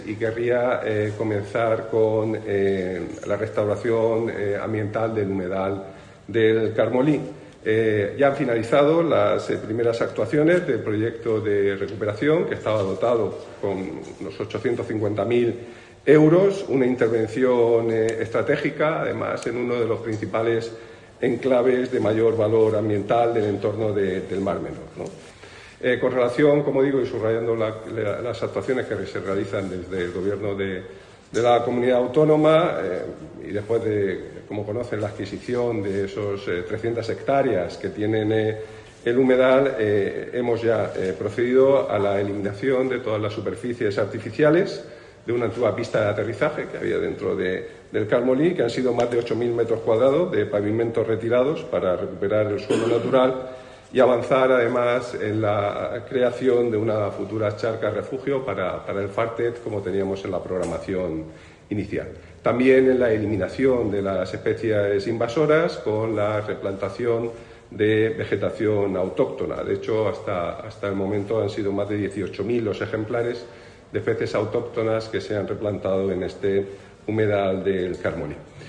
Y querría comenzar con la restauración ambiental del humedal del Carmolí. Ya han finalizado las primeras actuaciones del proyecto de recuperación, que estaba dotado con unos 850.000 euros, una intervención estratégica, además en uno de los principales enclaves de mayor valor ambiental del entorno del Mar Menor, ¿no? Con relación, como digo, y subrayando las actuaciones que se realizan desde el Gobierno de la Comunidad Autónoma y después de, como conocen, la adquisición de esos 300 hectáreas que tienen el humedal, hemos ya procedido a la eliminación de todas las superficies artificiales de una antigua pista de aterrizaje que había dentro del Carmolí, que han sido más de 8.000 metros cuadrados de pavimentos retirados para recuperar el suelo natural y avanzar además en la creación de una futura charca refugio para el Fartet, como teníamos en la programación inicial. También en la eliminación de las especies invasoras con la replantación de vegetación autóctona. De hecho, hasta el momento han sido más de 18.000 los ejemplares de especies autóctonas que se han replantado en este humedal del Carmolí.